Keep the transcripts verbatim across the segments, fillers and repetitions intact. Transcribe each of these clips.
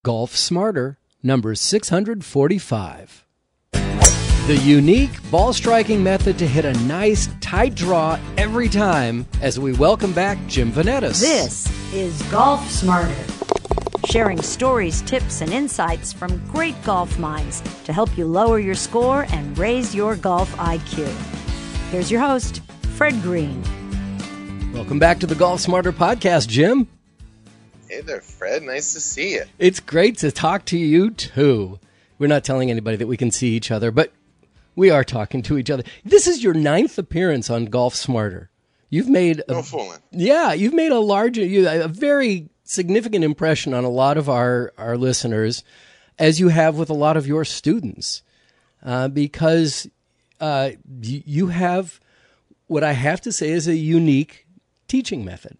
Golf Smarter, number six hundred forty-five. The unique ball striking method to hit a nice, tight draw every time, as we welcome back Jim Vanetis. This is Golf Smarter, sharing stories, tips, and insights from great golf minds to help you lower your score and raise your golf I Q. Here's your host, Fred Green. Welcome back to the Golf Smarter podcast, Jim. Hey there, Fred. Nice to see you. It's great to talk to you, too. We're not telling anybody that we can see each other, but we are talking to each other. This is your ninth appearance on Golf Smarter. You've made a, no fooling. Yeah, you've made a large, a very significant impression on a lot of our, our listeners, as you have with a lot of your students, uh, because uh, you, you have what I have to say is a unique teaching method.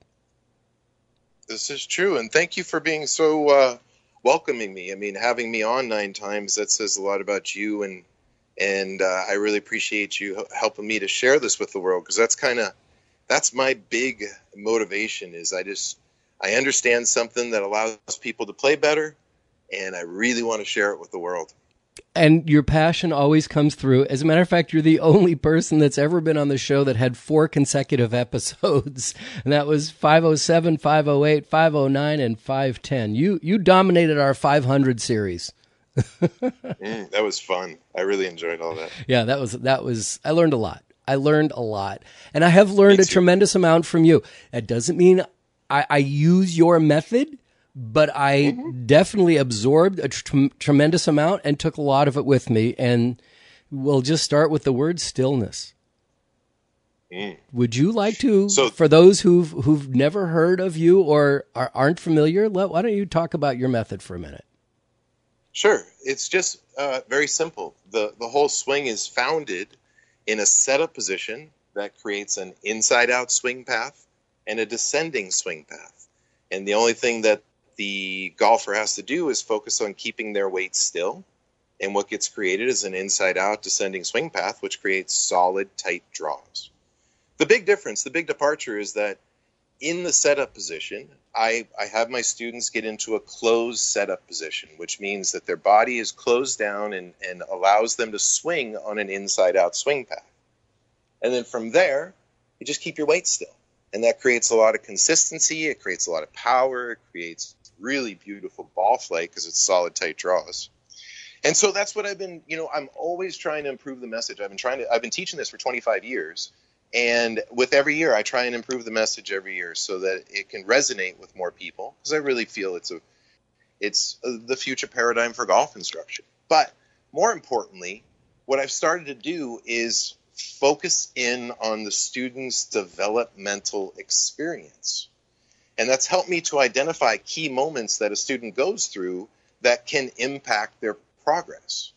This is true, and thank you for being so uh, welcoming me. I mean, having me on nine times, that says a lot about you, and and uh, I really appreciate you helping me to share this with the world, because that's kind of, that's my big motivation, is I just, I understand something that allows people to play better, and I really want to share it with the world. And your passion always comes through. As a matter of fact, you're the only person that's ever been on the show that had four consecutive episodes. And that was five oh seven, five oh eight, five oh nine, and five ten. You you dominated our five hundred series. mm, that was fun. I really enjoyed all that. Yeah, that was, that was, I learned a lot. I learned a lot. And I have learned a tremendous amount from you. That doesn't mean I, I use your method, but I mm-hmm. definitely absorbed a tr- tremendous amount and took a lot of it with me. And we'll just start with the word stillness. Mm. Would you like to, so, for those who've who've never heard of you or are, aren't familiar, let, why don't you talk about your method for a minute? Sure. It's just uh, very simple. The, the whole swing is founded in a setup position that creates an inside-out swing path and a descending swing path. And the only thing that the golfer has to do is focus on keeping their weight still, and what gets created is an inside-out descending swing path, which creates solid, tight draws. The big difference, the big departure is that in the setup position, I, I have my students get into a closed setup position, which means that their body is closed down and, and allows them to swing on an inside-out swing path. And then from there, you just keep your weight still. And that creates a lot of consistency, it creates a lot of power, it creates really beautiful ball flight because it's solid, tight draws. And so that's what I've been, you know, I'm always trying to improve the message. I've been trying to, I've been teaching this for twenty-five years. And with every year, I try and improve the message every year so that it can resonate with more people, because I really feel it's a, it's a, the future paradigm for golf instruction. But more importantly, what I've started to do is focus in on the student's developmental experience. And that's helped me to identify key moments that a student goes through that can impact their progress.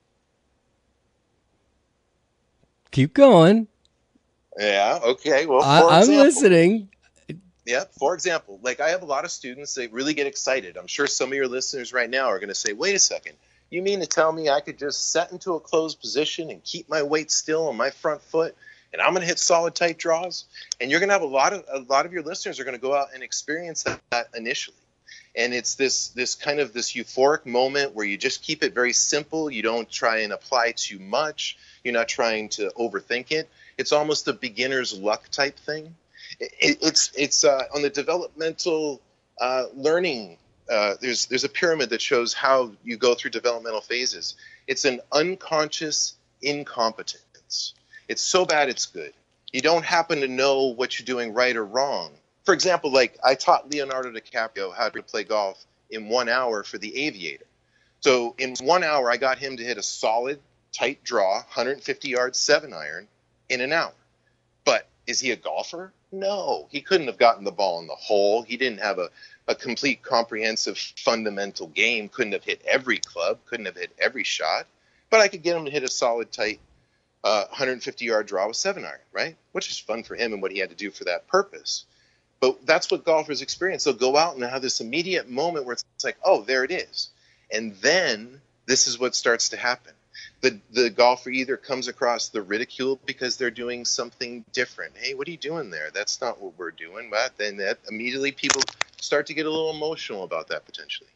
Keep going. Yeah, okay. Well, for I, I'm example, listening. Yeah, for example, like I have a lot of students that really get excited. I'm sure some of your listeners right now are going to say, wait a second, you mean to tell me I could just set into a closed position and keep my weight still on my front foot, and I'm going to hit solid, tight draws? And you're going to have a lot of a lot of your listeners are going to go out and experience that, that initially. And it's this this kind of this euphoric moment where you just keep it very simple. You don't try and apply too much. You're not trying to overthink it. It's almost a beginner's luck type thing. It, it's it's uh, on the developmental uh, learning. Uh, there's there's a pyramid that shows how you go through developmental phases. It's an unconscious incompetence. It's so bad it's good. You don't happen to know what you're doing right or wrong. For example, like I taught Leonardo DiCaprio how to play golf in one hour for The Aviator. So in one hour, I got him to hit a solid, tight draw, one hundred fifty yard seven iron in an hour. But is he a golfer? No, he couldn't have gotten the ball in the hole. He didn't have a, a complete, comprehensive, fundamental game. Couldn't have hit every club. Couldn't have hit every shot. But I could get him to hit a solid, tight, uh, one hundred fifty yard draw with seven iron, right? Which is fun for him and what he had to do for that purpose. But that's what golfers experience. They'll go out and have this immediate moment where it's like, oh, there it is. And then this is what starts to happen. The the golfer either comes across the ridicule because they're doing something different. Hey, what are you doing there? That's not what we're doing. But then that immediately people start to get a little emotional about that potentially.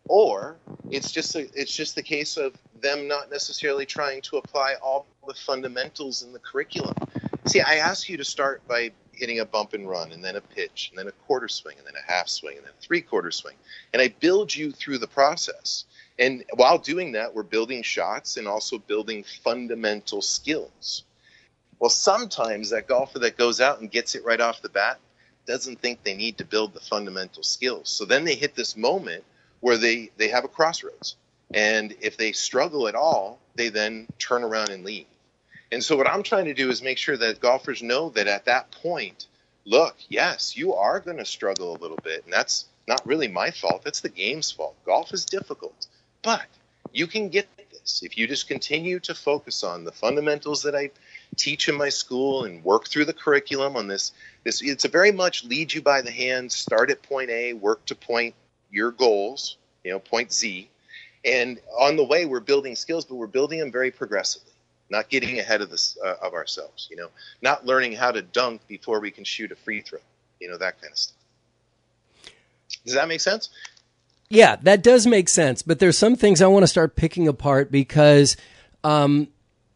or it's just a, it's just the case of them not necessarily trying to apply all the fundamentals in the curriculum. See, I ask you to start by hitting a bump and run, and then a pitch, and then a quarter swing, and then a half swing, and then a three-quarter swing. And I build you through the process. And while doing that, we're building shots and also building fundamental skills. Well, sometimes that golfer that goes out and gets it right off the bat doesn't think they need to build the fundamental skills. So then they hit this moment where they, they have a crossroads. And if they struggle at all, they then turn around and leave. And so what I'm trying to do is make sure that golfers know that at that point, look, yes, you are going to struggle a little bit. And that's not really my fault. That's the game's fault. Golf is difficult. But you can get this if you just continue to focus on the fundamentals that I teach in my school and work through the curriculum on this. This it's a very much lead you by the hand, start at point A, work to point your goals, you know, point Z. And on the way, we're building skills, but we're building them very progressively, not getting ahead of this uh, of ourselves, you know, not learning how to dunk before we can shoot a free throw, you know, that kind of stuff. Does that make sense? Yeah, that does make sense. But there's some things I want to start picking apart because, um,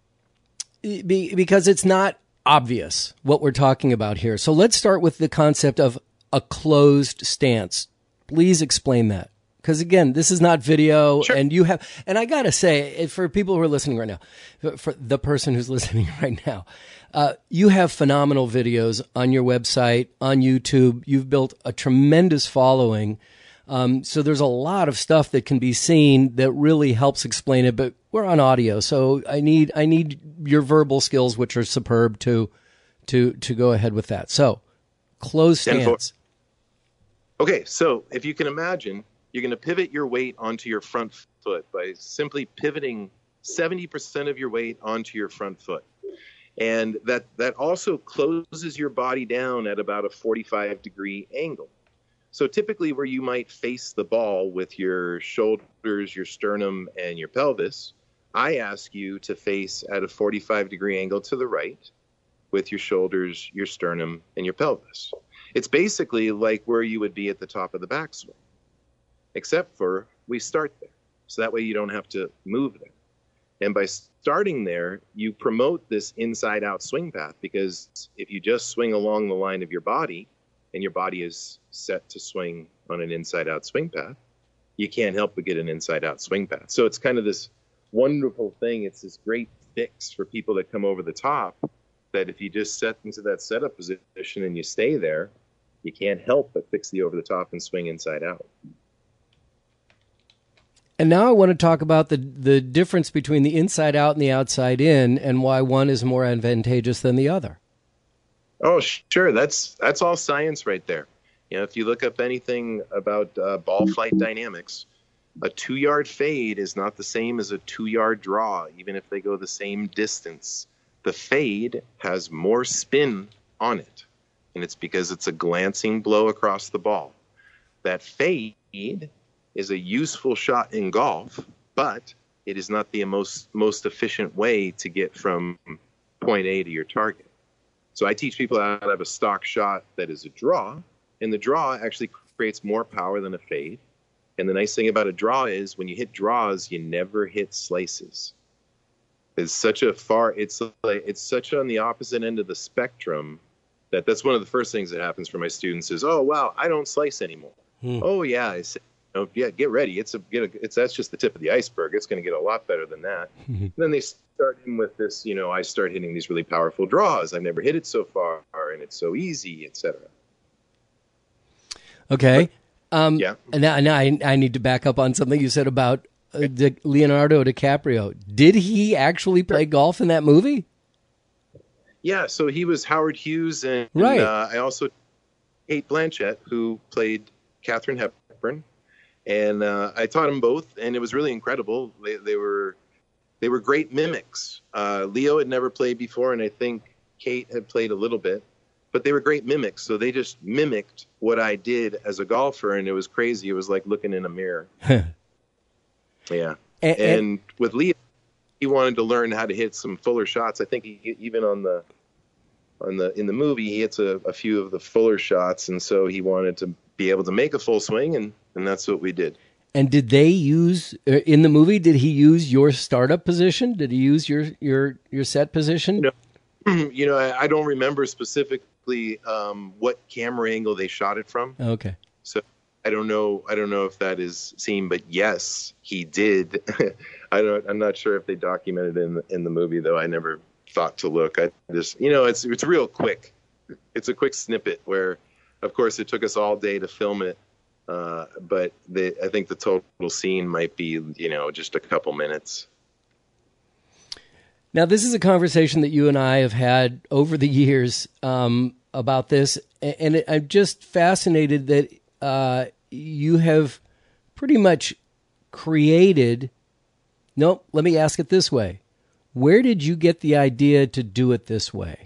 be, because it's not obvious what we're talking about here. So let's start with the concept of a closed stance. Please explain that. Because again, this is not video, sure. and you have, and I gotta say, for people who are listening right now, for the person who's listening right now, uh, you have phenomenal videos on your website, on YouTube. You've built a tremendous following. Um, so there's a lot of stuff that can be seen that really helps explain it, but we're on audio. So I need, I need your verbal skills, which are superb to, to, to go ahead with that. So closed stance. Okay. So if you can imagine, you're going to pivot your weight onto your front foot by simply pivoting seventy percent of your weight onto your front foot. And that, that also closes your body down at about a forty-five degree angle. So typically where you might face the ball with your shoulders, your sternum, and your pelvis, I ask you to face at a forty-five degree angle to the right with your shoulders, your sternum, and your pelvis. It's basically like where you would be at the top of the backswing, except for we start there. So that way you don't have to move there. And by starting there, you promote this inside-out swing path, because if you just swing along the line of your body, and your body is set to swing on an inside-out swing path, you can't help but get an inside-out swing path. So it's kind of this wonderful thing. It's this great fix for people that come over the top, that if you just set into that setup position and you stay there, you can't help but fix the over the top and swing inside out. And now I want to talk about the, the difference between the inside out and the outside in, and why one is more advantageous than the other. Oh, sure. That's that's all science right there. You know, if you look up anything about uh, ball flight dynamics, a two-yard fade is not the same as a two-yard draw, even if they go the same distance. The fade has more spin on it, and it's because it's a glancing blow across the ball. That fade is a useful shot in golf, but it is not the most most efficient way to get from point A to your target. So I teach people how to have a stock shot that is a draw, and the draw actually creates more power than a fade. And the nice thing about a draw is when you hit draws, you never hit slices. It's such a far, it's like, it's such on the opposite end of the spectrum that that's one of the first things that happens for my students is, oh, wow, I don't slice anymore. Hmm. Oh, yeah, I say, oh, yeah, get ready. It's a, get a, it's, that's just the tip of the iceberg. It's going to get a lot better than that. And then they start in with this, you know, I start hitting these really powerful draws. I've never hit it so far, and it's so easy, et cetera. Okay. But, um, yeah. And now, now I, I need to back up on something you said about uh, the Leonardo DiCaprio. Did he actually play golf in that movie? Yeah. So he was Howard Hughes, and, right. and uh, I also Cate Blanchett, who played Katharine Hepburn. And uh, I taught them both, and it was really incredible. They, they were they were great mimics. Uh, Leo had never played before, and I think Kate had played a little bit, but they were great mimics. So they just mimicked what I did as a golfer, and it was crazy. It was like looking in a mirror. Yeah. And, and, and with Leo, he wanted to learn how to hit some fuller shots. I think he, even on the on the in the movie, he hits a, a few of the fuller shots, and so he wanted to be able to make a full swing, and, and that's what we did. And did they use uh, in the movie? Did he use your startup position? Did he use your your your set position? You know, you know I, I don't remember specifically um, what camera angle they shot it from. Okay. So I don't know. I don't know if that is seen, but yes, he did. I don't. I'm not sure if they documented it in the, in the movie, though. I never thought to look. I just, you know, it's it's real quick. It's a quick snippet where, of course, it took us all day to film it. Uh, but the, I think the total scene might be, you know, just a couple minutes. Now, this is a conversation that you and I have had over the years um, about this, and it, I'm just fascinated that uh, you have pretty much created. No, let me ask it this way: where did you get the idea to do it this way?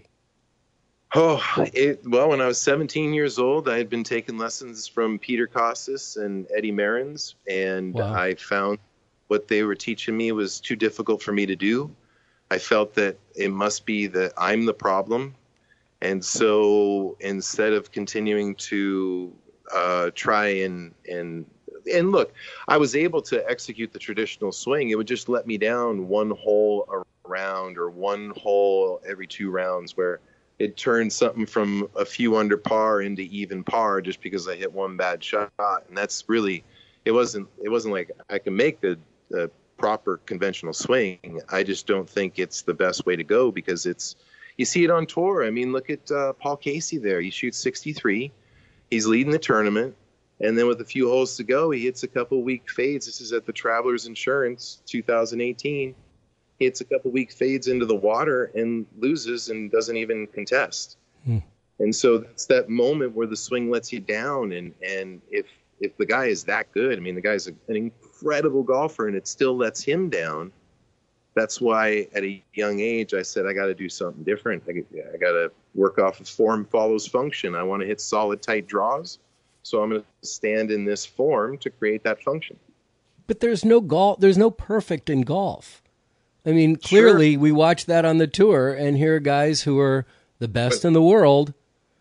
Oh, it, well, when I was seventeen years old, I had been taking lessons from Peter Kostis and Eddie Mehrens, and Wow. I found what they were teaching me was too difficult for me to do. I felt that it must be that I'm the problem. And so instead of continuing to uh, try and, and, and look, I was able to execute the traditional swing. It would just let me down one hole around or one hole every two rounds where it turned something from a few under par into even par just because I hit one bad shot. And that's really, it wasn't, it wasn't like I can make the, the proper conventional swing. I just don't think it's the best way to go because it's, you see it on tour. I mean, look at uh, Paul Casey there. He shoots sixty-three. He's leading the tournament. And then with a few holes to go, he hits a couple weak fades. This is at the Travelers Insurance two thousand eighteen. Hits a couple weak fades into the water and loses and doesn't even contest. Hmm. And so that's that moment where the swing lets you down. And, and if, if the guy is that good, I mean, the guy's an incredible golfer and it still lets him down. That's why at a young age, I said, I got to do something different. I, I got to work off of form follows function. I want to hit solid, tight draws. So I'm going to stand in this form to create that function. But there's no golf. There's no perfect in golf. I mean, clearly, sure. We watch that on the tour and hear guys who are the best but, in the world,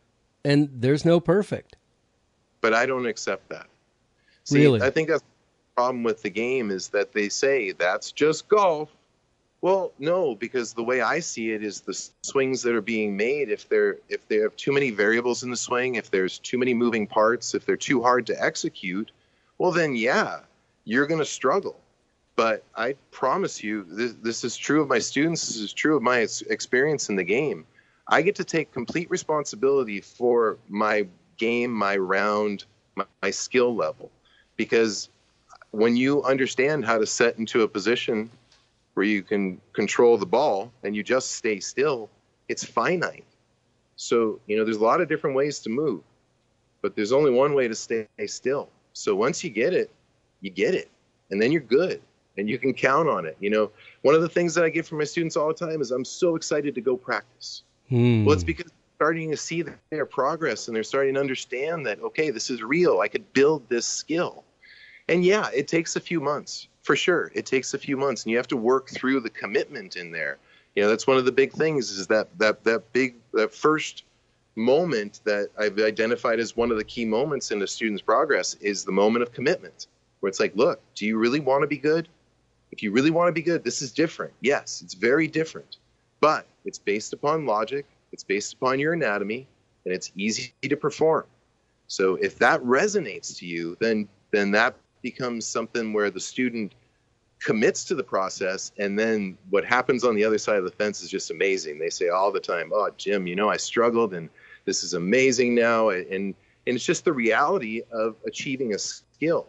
and there's no perfect. But I don't accept that. See, really? I think that's the problem with the game is that they say that's just golf. Well, no, because the way I see it is the swings that are being made, if they're if they have too many variables in the swing, if there's too many moving parts, if they're too hard to execute, well, then, yeah, you're going to struggle. But I promise you, this, this is true of my students. This is true of my experience in the game. I get to take complete responsibility for my game, my round, my, my skill level. Because when you understand how to set into a position where you can control the ball and you just stay still, it's finite. So, you know, there's a lot of different ways to move, but there's only one way to stay still. So once you get it, you get it, and then you're good. And you can count on it. You know, one of the things that I get from my students all the time is I'm so excited to go practice. Hmm. Well, it's because they're starting to see their progress and they're starting to understand that, okay, this is real. I could build this skill. And yeah, it takes a few months for sure. It takes a few months and you have to work through the commitment in there. You know, that's one of the big things is that, that, that big, that first moment that I've identified as one of the key moments in a student's progress is the moment of commitment where it's like, look, do you really want to be good? If you really want to be good, this is different. Yes, it's very different, but it's based upon logic. It's based upon your anatomy, and it's easy to perform. So if that resonates to you, then then that becomes something where the student commits to the process, and then what happens on the other side of the fence is just amazing. They say all the time, oh, Jim, you know, I struggled, and this is amazing now. And, and it's just the reality of achieving a skill.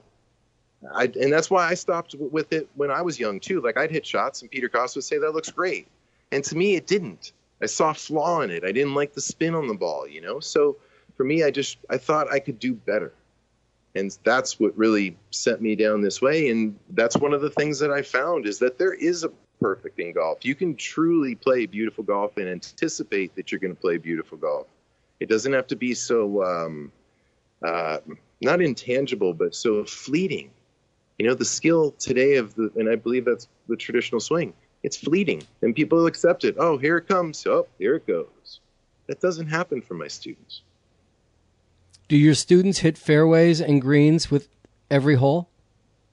I, and that's why I stopped with it when I was young, too. Like, I'd hit shots, and Peter Kostis would say, that looks great. And to me, it didn't. I saw a flaw in it. I didn't like the spin on the ball, you know? So for me, I just I thought I could do better. And that's what really sent me down this way. And that's one of the things that I found is that there is a perfect in golf. You can truly play beautiful golf and anticipate that you're going to play beautiful golf. It doesn't have to be so, um, uh, not intangible, but so fleeting. You know, the skill today of the, and I believe that's the traditional swing, it's fleeting and people accept it. Oh, here it comes. Oh, here it goes. That doesn't happen for my students. Do your students hit fairways and greens with every hole?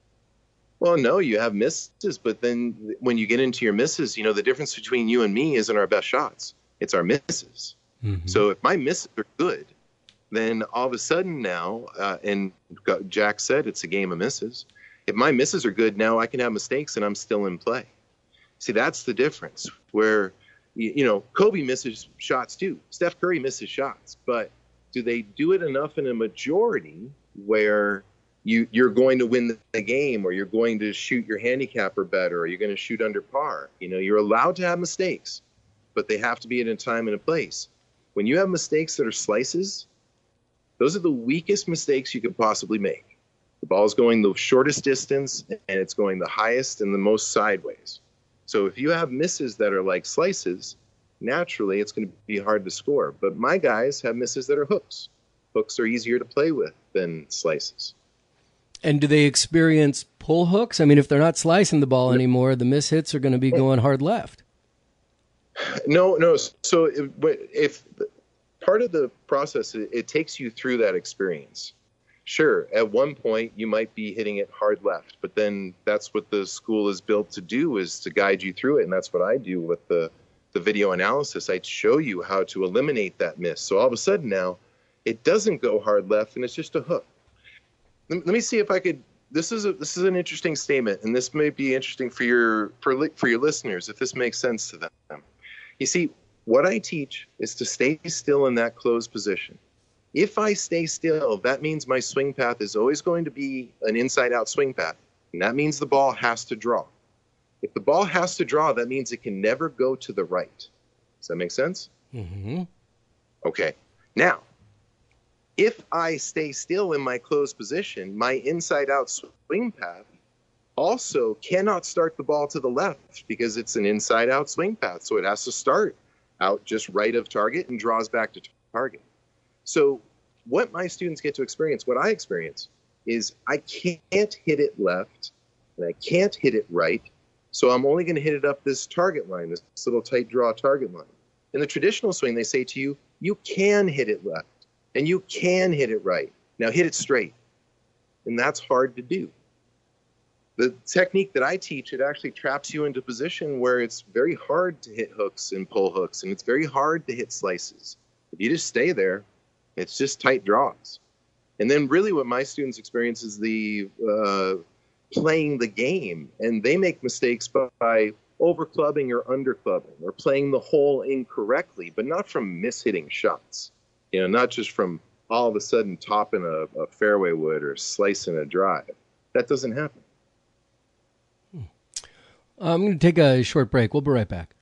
Well, no, you have misses, but then when you get into your misses, you know, the difference between you and me isn't our best shots. It's our misses. Mm-hmm. So if my misses are good, then all of a sudden now, uh, and Jack said it's a game of misses. If my misses are good, now I can have mistakes and I'm still in play. See, that's the difference where, you, you know, Kobe misses shots too. Steph Curry misses shots, but do they do it enough in a majority where you, you're going to win the game, or you're going to shoot your handicapper better, or you're going to shoot under par? You know, you're allowed to have mistakes, but they have to be at a time and a place. When you have mistakes that are slices, those are the weakest mistakes you could possibly make. The ball's going the shortest distance, and it's going the highest and the most sideways. So if you have misses that are like slices, naturally it's going to be hard to score. But my guys have misses that are hooks. Hooks are easier to play with than slices. And do they experience pull hooks? I mean, if they're not slicing the ball anymore, the miss hits are going to be going hard left. No, no. So if, if part of the process, it, it takes you through that experience. Sure, at one point you might be hitting it hard left, but then that's what the school is built to do, is to guide you through it. And that's what I do with the, the video analysis. I show you how to eliminate that miss. So all of a sudden now it doesn't go hard left and it's just a hook. Let, let me see if I could, this is a, this is an interesting statement, and this may be interesting for your, for, for your listeners, if this makes sense to them. You see, what I teach is to stay still in that closed position. If I stay still, that means my swing path is always going to be an inside-out swing path, and that means the ball has to draw. If the ball has to draw, that means it can never go to the right. Does that make sense? Mm-hmm. Okay. Now, if I stay still in my closed position, my inside-out swing path also cannot start the ball to the left because it's an inside-out swing path, so it has to start out just right of target and draws back to target. So what my students get to experience, what I experience, is I can't hit it left and I can't hit it right. So I'm only going to hit it up this target line, this little tight draw target line. In the traditional swing, they say to you, you can hit it left and you can hit it right. Now hit it straight. And that's hard to do. The technique that I teach, it actually traps you into a position where it's very hard to hit hooks and pull hooks, and it's very hard to hit slices. If you just stay there, it's just tight draws. And then really what my students experience is the uh, playing the game. And they make mistakes by over-clubbing or under-clubbing, or playing the hole incorrectly, but not from mis-hitting shots. You know, not just from all of a sudden topping a, a fairway wood or slicing a drive. That doesn't happen. Hmm. I'm going to take a short break. We'll be right back.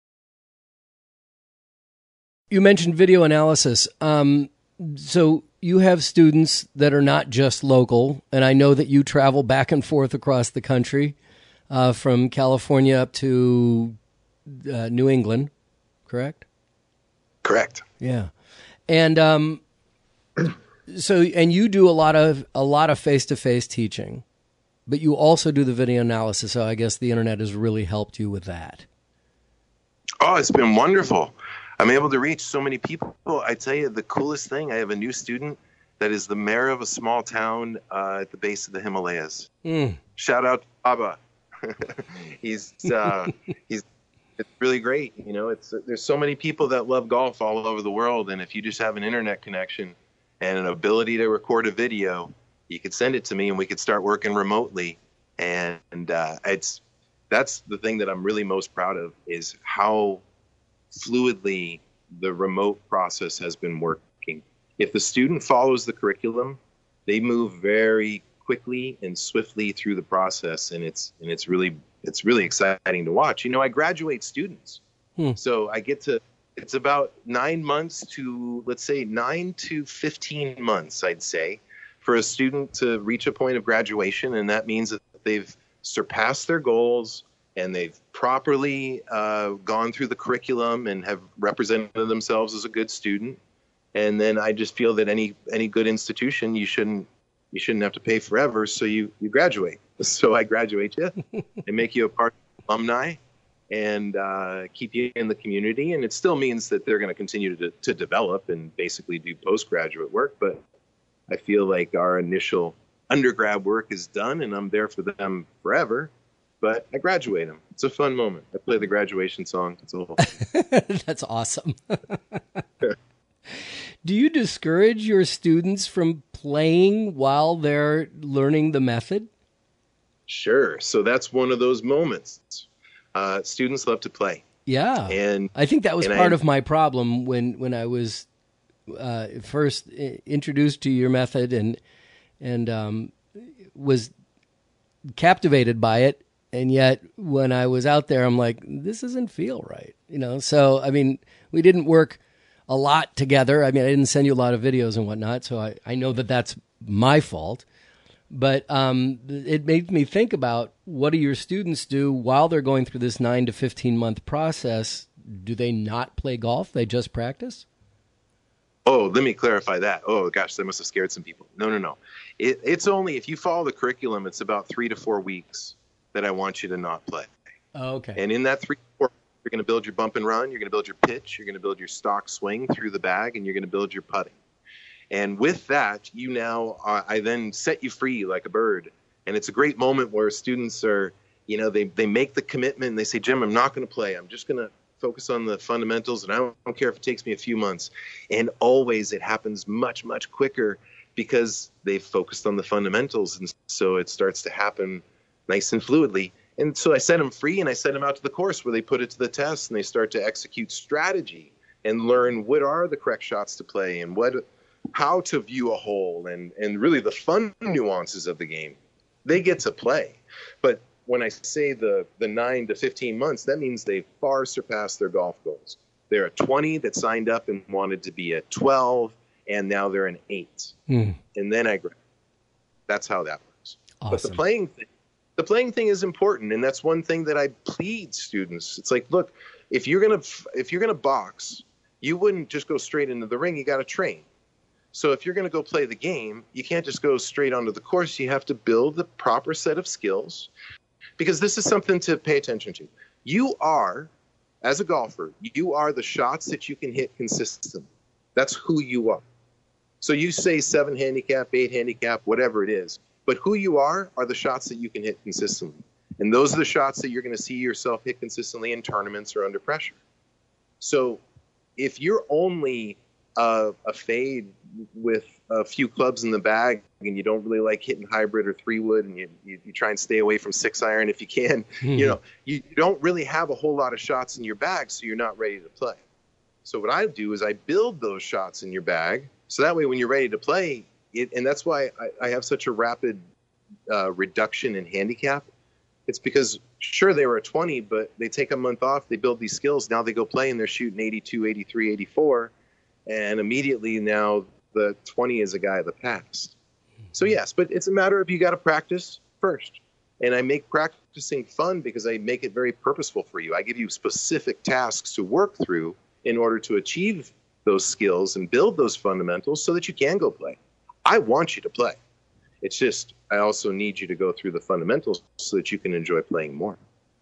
You mentioned video analysis. Um, so you have students that are not just local, and I know that you travel back and forth across the country, uh, from California up to uh, New England, correct? Correct. Yeah. And um, so, and you do a lot of a lot of face-to-face teaching, but you also do the video analysis. So I guess the internet has really helped you with that. Oh, it's been wonderful. I'm able to reach so many people. I tell you, the coolest thing, I have a new student that is the mayor of a small town uh, at the base of the Himalayas. Mm. Shout out to Baba. he's uh, he's it's really great. You know, it's there's so many people that love golf all over the world, and if you just have an internet connection and an ability to record a video, you could send it to me, and we could start working remotely. And, and uh, it's that's the thing that I'm really most proud of, is how fluidly the remote process has been working. If the student follows the curriculum, they move very quickly and swiftly through the process, and it's and it's really it's really exciting to watch. You know, I graduate students, hmm. so I get to. It's about nine months to let's say nine to fifteen months, I'd say, for a student to reach a point of graduation, and that means that they've surpassed their goals and they've properly uh, gone through the curriculum and have represented themselves as a good student. And then I just feel that any any good institution, you shouldn't you shouldn't have to pay forever, so you you graduate. So I graduate you and make you a part of the alumni and uh, keep you in the community. And it still means that they're going to continue to to develop and basically do postgraduate work. But I feel like our initial undergrad work is done and I'm there for them forever. But I graduate them. It's a fun moment. I play the graduation song. It's a whole That's awesome. Do you discourage your students from playing while they're learning the method? Sure. So that's one of those moments. Uh, students love to play. Yeah. And I think that was part I, of my problem when, when I was uh, first introduced to your method and and um, was captivated by it. And yet when I was out there, I'm like, this doesn't feel right. You know, so, I mean, we didn't work a lot together. I mean, I didn't send you a lot of videos and whatnot, so I, I know that that's my fault. But um, it made me think about, what do your students do while they're going through this nine to fifteen month process? Do they not play golf? They just practice? Oh, let me clarify that. Oh, gosh, that must have scared some people. No, no, no. It, it's only, if you follow the curriculum, it's about three to four weeks that I want you to not play. Oh, okay. And in that three to four, you're going to build your bump and run, you're going to build your pitch, you're going to build your stock swing through the bag, and you're going to build your putting. And with that, you now, uh, I then set you free like a bird. And it's a great moment where students are, you know, they, they make the commitment and they say, Jim, I'm not going to play. I'm just going to focus on the fundamentals, and I don't, I don't care if it takes me a few months. And always it happens much, much quicker because they've focused on the fundamentals. And so it starts to happen nice and fluidly. And so I set them free and I set them out to the course where they put it to the test and they start to execute strategy and learn what are the correct shots to play and what, how to view a hole and, and really the fun nuances of the game. They get to play. But when I say the, the nine to fifteen months, that means they far surpassed their golf goals. They're a twenty that signed up and wanted to be a twelve, and now they're an eight. Mm. And then I grab. That's how that works. Awesome. But the playing thing, the playing thing is important, and that's one thing that I plead students. It's like, look, if you're gonna if you're gonna box, you wouldn't just go straight into the ring. You got to train. So if you're going to go play the game, you can't just go straight onto the course. You have to build the proper set of skills, because this is something to pay attention to. You are, as a golfer, you are the shots that you can hit consistently. That's who you are. So you say seven handicap, eight handicap, whatever it is, but who you are are the shots that you can hit consistently. And those are the shots that you're going to see yourself hit consistently in tournaments or under pressure. So if you're only uh, a fade with a few clubs in the bag and you don't really like hitting hybrid or three wood, and you, you, you try and stay away from six iron if you can, mm-hmm. you know, you don't really have a whole lot of shots in your bag, so you're not ready to play. So what I do is I build those shots in your bag, so that way when you're ready to play, it, and that's why I, I have such a rapid uh, reduction in handicap. It's because, sure, they were a twenty, but they take a month off, they build these skills, now they go play and they're shooting eighty-two, eighty-three, eighty-four, and immediately now the twenty is a guy of the past. So yes, but it's a matter of you got to practice first. And I make practicing fun because I make it very purposeful for you. I give you specific tasks to work through in order to achieve those skills and build those fundamentals so that you can go play. I want you to play. It's just I also need you to go through the fundamentals so that you can enjoy playing more.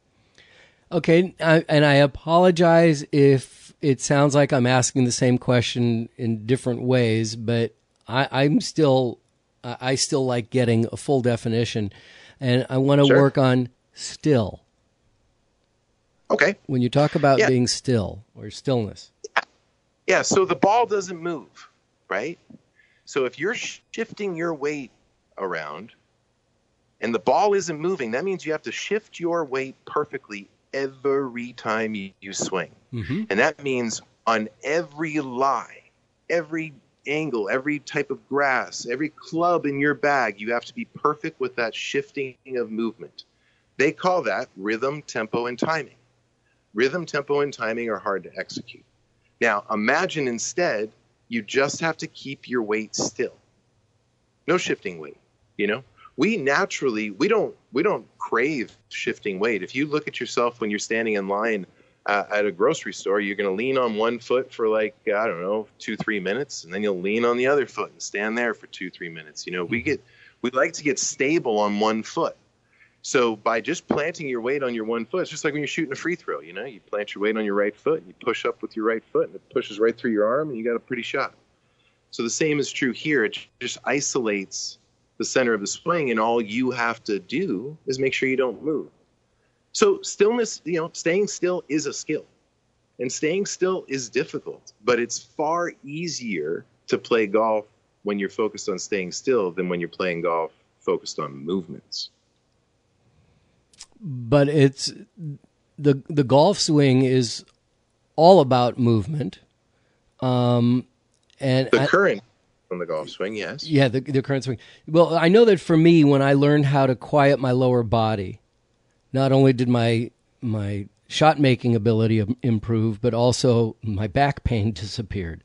Okay, I, and I apologize if it sounds like I'm asking the same question in different ways, but I, I'm still, I still like getting a full definition, and I want to sure. work on still. Okay. When you talk about yeah. being still or stillness. Yeah, so the ball doesn't move, right? So if you're shifting your weight around and the ball isn't moving, that means you have to shift your weight perfectly every time you, you swing. Mm-hmm. And that means on every lie, every angle, every type of grass, every club in your bag, you have to be perfect with that shifting of movement. They call that rhythm, tempo, and timing. Rhythm, tempo, and timing are hard to execute. Now, imagine instead you just have to keep your weight still. No shifting weight, you know? We naturally, we don't we don't crave shifting weight. If you look at yourself when you're standing in line uh, at a grocery store, you're going to lean on one foot for like, I don't know, two, three minutes, and then you'll lean on the other foot and stand there for two, three minutes. You know, we get we like to get stable on one foot. So by just planting your weight on your one foot, it's just like when you're shooting a free throw, you know, you plant your weight on your right foot, and you push up with your right foot, and it pushes right through your arm, and you got a pretty shot. So the same is true here. It just isolates the center of the swing, and all you have to do is make sure you don't move. So stillness, you know, staying still is a skill. And staying still is difficult, but it's far easier to play golf when you're focused on staying still than when you're playing golf focused on movements. But it's the the golf swing is all about movement. Um, and the I, current on the golf swing, yes. Yeah, the, the current swing. Well, I know that for me, when I learned how to quiet my lower body, not only did my my shot making ability improve, but also my back pain disappeared.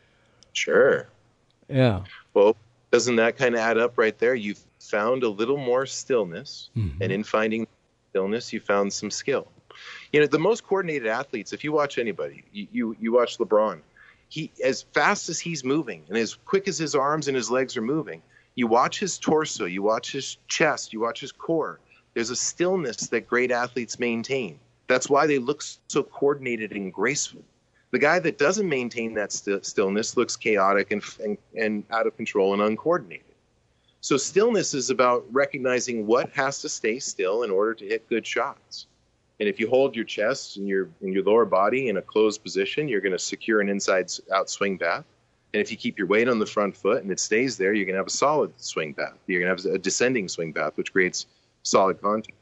Sure. Yeah. Well, doesn't that kind of add up right there? You've found a little more stillness, mm-hmm. and in finding stillness, you found some skill. You know, the most coordinated athletes, if you watch anybody, you, you, you watch LeBron, he, as fast as he's moving and as quick as his arms and his legs are moving, you watch his torso, you watch his chest, you watch his core. There's a stillness that great athletes maintain. That's why they look so coordinated and graceful. The guy that doesn't maintain that st- stillness looks chaotic and, and, and out of control and uncoordinated. So stillness is about recognizing what has to stay still in order to hit good shots. And if you hold your chest and your, and your lower body in a closed position, you're going to secure an inside-out swing path. And if you keep your weight on the front foot and it stays there, you're going to have a solid swing path. You're going to have a descending swing path, which creates solid contact.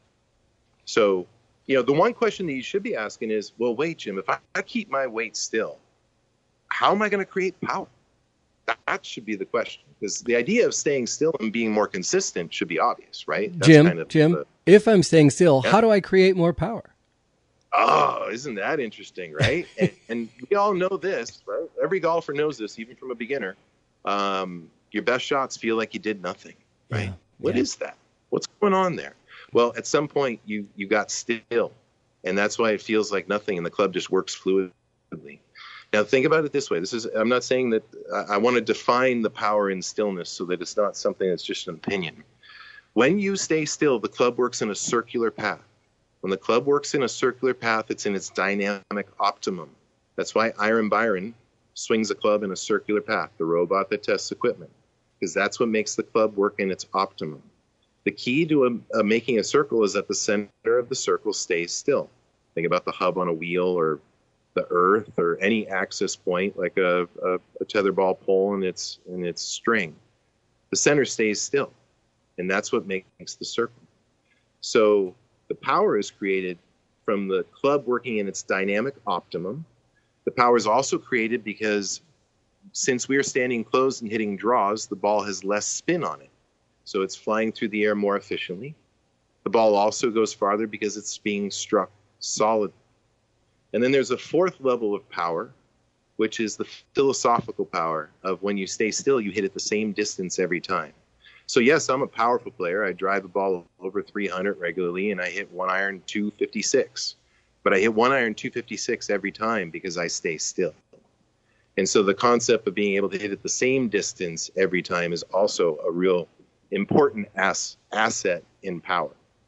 So, you know, the one question that you should be asking is, well, wait, Jim, if I, I keep my weight still, how am I going to create power? That, that should be the question. Because the idea of staying still and being more consistent should be obvious, right? That's Jim, kind of Jim, the, if I'm staying still, yeah. how do I create more power? Oh, isn't that interesting, right? and, and we all know this, right? Every golfer knows this, even from a beginner. Um, your best shots feel like you did nothing, right? Yeah. What yeah. is that? What's going on there? Well, at some point, you you got still, and that's why it feels like nothing, and the club just works fluidly. Now, think about it this way. This is I'm not saying that I, I want to define the power in stillness so that it's not something that's just an opinion. When you stay still, the club works in a circular path. When the club works in a circular path, it's in its dynamic optimum. That's why Iron Byron swings a club in a circular path, the robot that tests equipment, because that's what makes the club work in its optimum. The key to a, a making a circle is that the center of the circle stays still. Think about the hub on a wheel or the earth or any access point like a, a, a tetherball pole and its, and its string. The center stays still, and that's what makes the circle. So the power is created from the club working in its dynamic optimum. The power is also created because since we are standing closed and hitting draws, the ball has less spin on it. So it's flying through the air more efficiently. The ball also goes farther because it's being struck solid. And then there's a fourth level of power, which is the philosophical power of when you stay still, you hit it the same distance every time. So yes, I'm a powerful player. I drive the ball over three hundred regularly, and I hit one iron two fifty-six. But I hit one iron two fifty-six every time because I stay still. And so the concept of being able to hit it the same distance every time is also a real important ass, asset in power.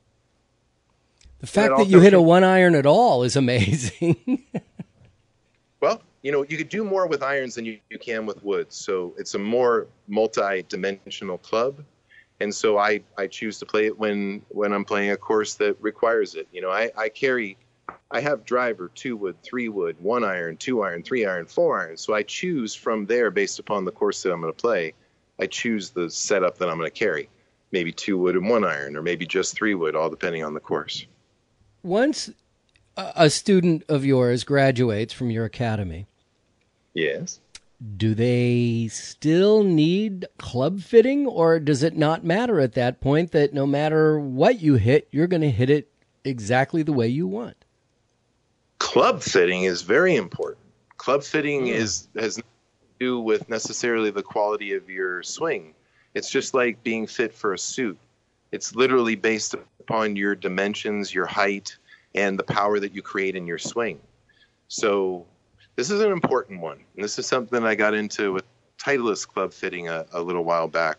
The fact that you hit a one iron at all is amazing. Well, you know, you could do more with irons than you, you can with woods. So it's a more multi-dimensional club. And so I, I choose to play it when, when I'm playing a course that requires it. You know, I, I carry, I have driver, two wood, three wood, one iron, two iron, three iron, four iron. So I choose from there based upon the course that I'm going to play. I choose the setup that I'm going to carry. Maybe two wood and one iron, or maybe just three wood, all depending on the course. Once a student of yours graduates from your academy, yes, do they still need club fitting, or does it not matter at that point that no matter what you hit, you're going to hit it exactly the way you want? Club fitting is very important. Club fitting yeah. is has nothing to do with necessarily the quality of your swing. It's just like being fit for a suit. It's literally based upon your dimensions, your height, and the power that you create in your swing. So this is an important one. And this is something I got into with Titleist club fitting a, a little while back.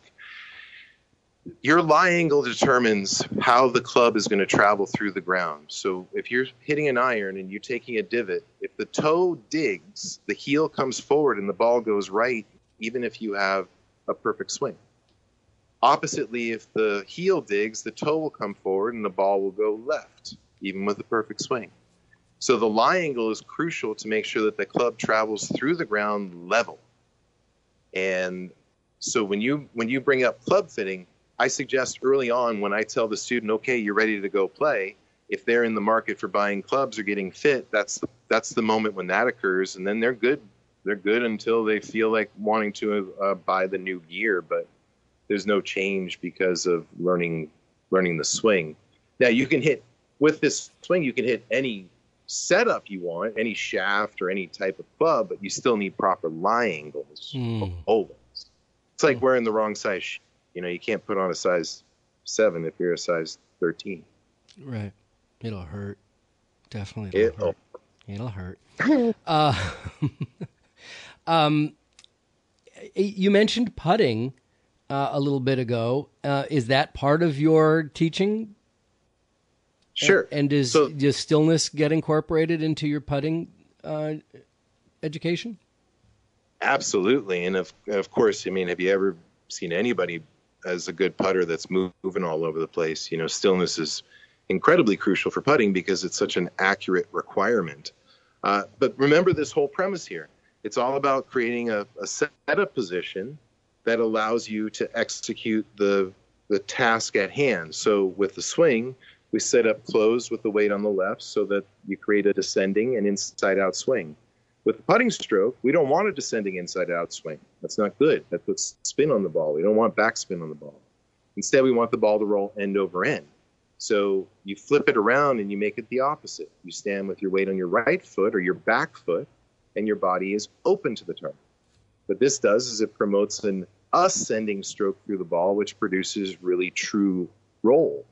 Your lie angle determines how the club is going to travel through the ground. So if you're hitting an iron and you're taking a divot, if the toe digs, the heel comes forward and the ball goes right, even if you have a perfect swing. Oppositely, if the heel digs, the toe will come forward and the ball will go left, even with a perfect swing. So the lie angle is crucial to make sure that the club travels through the ground level. And so when you when you bring up club fitting, I suggest early on, when I tell the student, okay, you're ready to go play, if they're in the market for buying clubs or getting fit, that's the, that's the moment when that occurs. And then they're good. They're good until they feel like wanting to uh, buy the new gear, but there's no change because of learning learning the swing. Now, you can hit, with this swing, you can hit any setup you want, any shaft or any type of club, but you still need proper lie angles mm. always. It's like mm. wearing the wrong size shoe. You know, you can't put on a size seven if you're a size thirteen. Right. It'll hurt. Definitely. It'll, it'll hurt. It'll hurt. uh, um, you mentioned putting uh, a little bit ago. Uh, is that part of your teaching? Sure. And, and does, so, does stillness get incorporated into your putting uh, education? Absolutely. And of of course, I mean, have you ever seen anybody as a good putter that's move, moving all over the place? You know, stillness is incredibly crucial for putting because it's such an accurate requirement. Uh, but remember this whole premise here. It's all about creating a, a setup position that allows you to execute the the task at hand. So with the swing, we set up closed with the weight on the left so that you create a descending and inside-out swing. With the putting stroke, we don't want a descending inside-out swing. That's not good. That puts spin on the ball. We don't want backspin on the ball. Instead, we want the ball to roll end over end. So you flip it around and you make it the opposite. You stand with your weight on your right foot or your back foot, and your body is open to the target. What this does is it promotes an ascending stroke through the ball, which produces really true roll.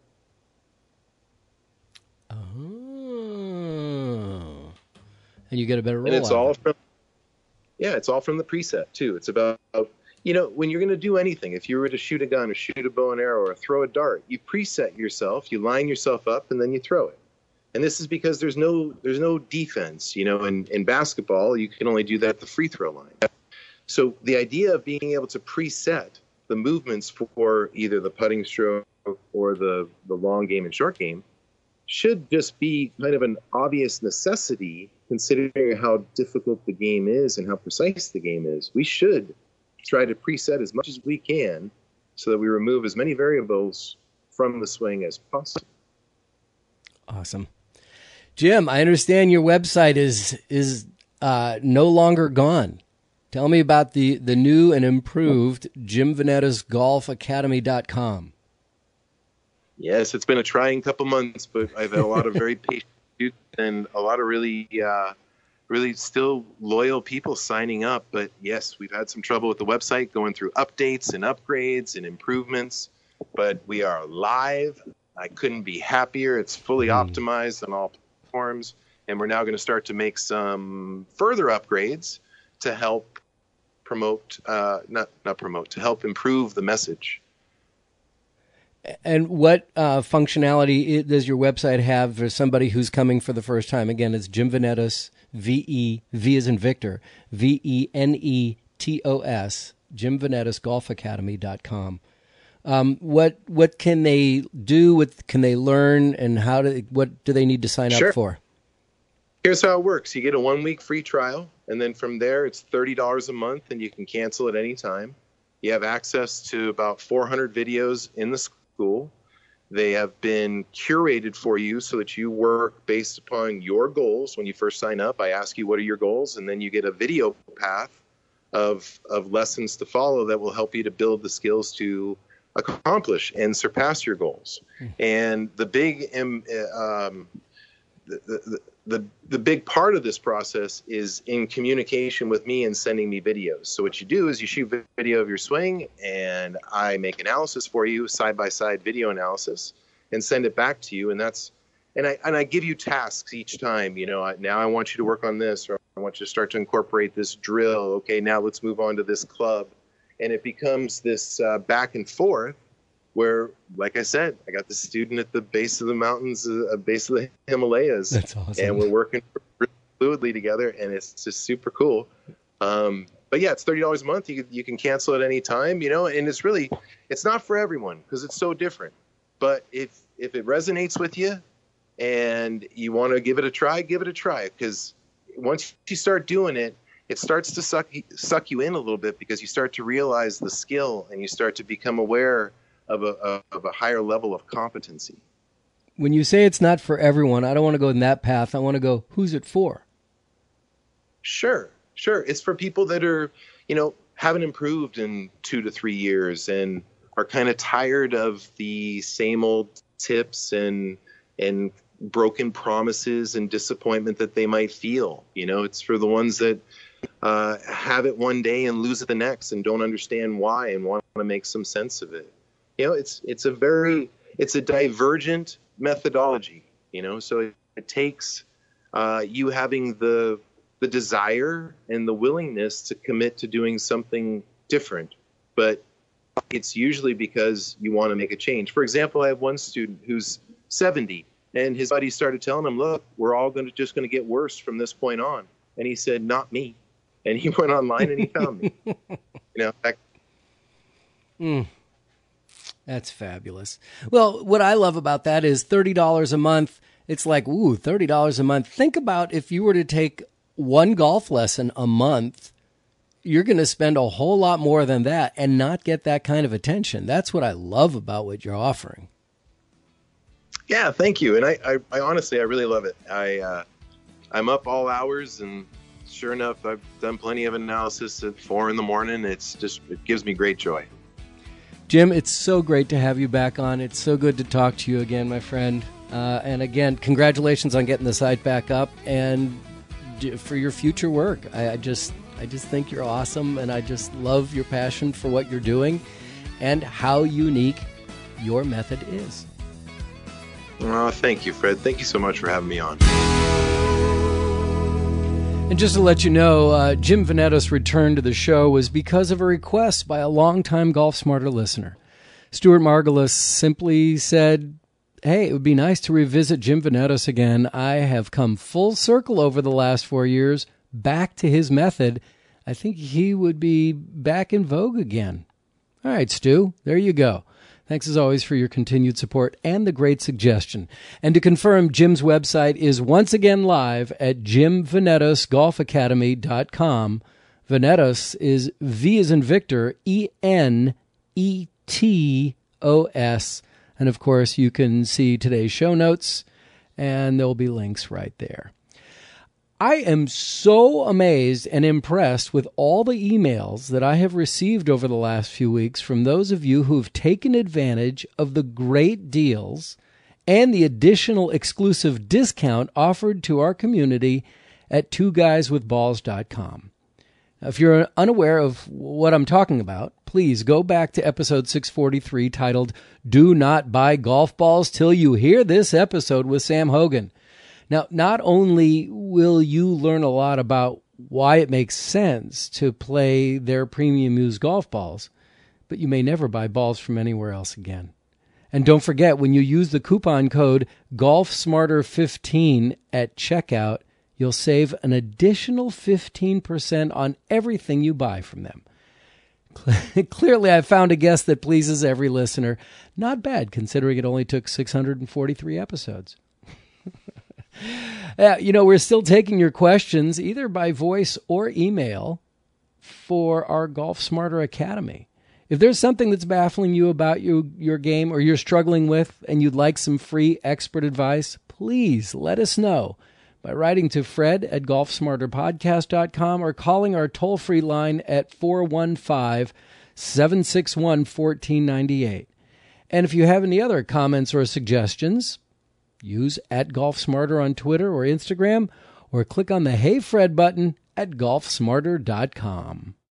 Oh. And you get a better roll. And it's all from, yeah, it's all from the preset too. It's about, you know, when you're going to do anything, if you were to shoot a gun or shoot a bow and arrow or throw a dart, you preset yourself, you line yourself up, and then you throw it. And this is because there's no there's no defense. You know, in, in basketball, you can only do that at the free throw line. So the idea of being able to preset the movements for either the putting stroke or the, the long game and short game should just be kind of an obvious necessity, considering how difficult the game is and how precise the game is. We should try to preset as much as we can so that we remove as many variables from the swing as possible. Awesome. Jim, I understand your website is is uh, no longer gone. Tell me about the, the new and improved Jim Vanetta's Golf Academy dot com. Yes, it's been a trying couple months, but I've had a lot of very patient students and a lot of really, uh, really still loyal people signing up. But yes, we've had some trouble with the website, going through updates and upgrades and improvements. But we are live. I couldn't be happier. It's fully mm. optimized on all platforms, and we're now going to start to make some further upgrades to help promote, uh, not not promote, to help improve the message. And what uh, functionality does your website have for somebody who's coming for the first time? Again, it's Jim Vanetta's, V E, V as in Victor, V E N E T O S, Jim Vanetta's Golf Academy dot com. Um, what what can they do? What can they learn? And how do what do they need to sign sure. up for? Here's how it works. You get a one-week free trial, and then from there it's thirty dollars a month, and you can cancel at any time. You have access to about four hundred videos in the school. They have been curated for you so that you work based upon your goals. When you first sign up, I ask you, what are your goals? And then you get a video path of of lessons to follow that will help you to build the skills to accomplish and surpass your goals. Mm-hmm. And the big um, the, the, the, the big part of this process is in communication with me and sending me videos. So what you do is you shoot video of your swing, and I make analysis for you, side-by-side video analysis, and send it back to you. And that's and I and I give you tasks each time. You know, I, now I want you to work on this, or I want you to start to incorporate this drill. Okay, now let's move on to this club. And it becomes this uh, back and forth where, like I said, I got the student at the base of the mountains, uh, base of the Himalayas. That's awesome. And we're working really fluidly together, and it's just super cool. Um, but yeah, it's thirty dollars a month. You, you can cancel at any time, you know, and it's really, it's not for everyone because it's so different. But if, if it resonates with you and you want to give it a try, give it a try. Because once you start doing it, it starts to suck, suck you in a little bit because you start to realize the skill and you start to become aware of a, of a higher level of competency. When you say it's not for everyone, I don't want to go in that path. I want to go, who's it for? Sure, sure. It's for people that are, you know, haven't improved in two to three years and are kind of tired of the same old tips and and broken promises and disappointment that they might feel. You know, it's for the ones that uh, have it one day and lose it the next and don't understand why and want to make some sense of it. You know, it's it's a very it's a divergent methodology. You know, so it, it takes uh, you having the the desire and the willingness to commit to doing something different, but it's usually because you want to make a change. For example, I have one student who's seventy, and his buddy started telling him, look, we're all going to just going to get worse from this point on. And he said, not me. And he went online and he found me. You know, that- mm. That's fabulous. Well, what I love about that is thirty dollars a month. It's like, ooh, thirty dollars a month. Think about if you were to take one golf lesson a month, you're going to spend a whole lot more than that and not get that kind of attention. That's what I love about what you're offering. Yeah, thank you. And I, I, I honestly, I really love it. I, uh, I'm up all hours, and sure enough, I've done plenty of analysis at four in the morning. It's just, it gives me great joy. Jim, it's so great to have you back on. It's so good to talk to you again, my friend. Uh, and again, congratulations on getting the site back up and for your future work. I, I just I just think you're awesome, and I just love your passion for what you're doing and how unique your method is. Oh, thank you, Fred. Thank you so much for having me on. And just to let you know, uh, Jim Venettos' return to the show was because of a request by a longtime Golf Smarter listener. Stuart Margulis simply said, hey, it would be nice to revisit Jim Venettos again. I have come full circle over the last four years, back to his method. I think he would be back in vogue again. All right, Stu, there you go. Thanks as always for your continued support and the great suggestion. And to confirm, Jim's website is once again live at jim venettos golf academy dot com. Venettos is V as in Victor, E N E T O S. And, of course, you can see today's show notes, and there will be links right there. I am so amazed and impressed with all the emails that I have received over the last few weeks from those of you who have taken advantage of the great deals and the additional exclusive discount offered to our community at two guys with balls dot com. If you're unaware of what I'm talking about, please go back to episode six forty-three titled, Do Not Buy Golf Balls Till You Hear This Episode with Sam Hogan. Now, not only will you learn a lot about why it makes sense to play their premium used golf balls, but you may never buy balls from anywhere else again. And don't forget, when you use the coupon code golf smarter fifteen at checkout, you'll save an additional fifteen percent on everything you buy from them. Clearly, I've found a guest that pleases every listener. Not bad, considering it only took six hundred forty-three episodes. Yeah, you know, we're still taking your questions, either by voice or email, for our Golf Smarter Academy. If there's something that's baffling you about you, your game or you're struggling with and you'd like some free expert advice, please let us know by writing to Fred at golf smarter podcast dot com or calling our toll-free line at four one five, seven six one, one four nine eight. And if you have any other comments or suggestions, use at GolfSmarter on Twitter or Instagram, or click on the Hey Fred button at golf smarter dot com.